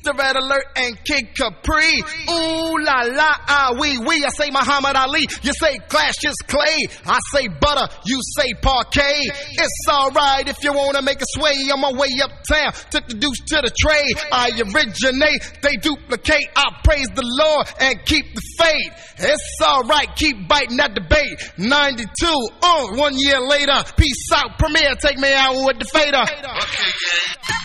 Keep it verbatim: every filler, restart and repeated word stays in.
the Red Alert and Kid Capri. Ooh la la, ah wee wee. I say Muhammad Ali, you say Cassius Clay. I say butter, you say parquet. It's alright if you wanna make a sway. On my way uptown, took the deuce to the trade. I originate, they duplicate. I praise the Lord and keep the faith. It's alright, keep biting that debate. ninety-two, uh, one year later. Peace out, Premier, take me out with the fader. Okay, yeah.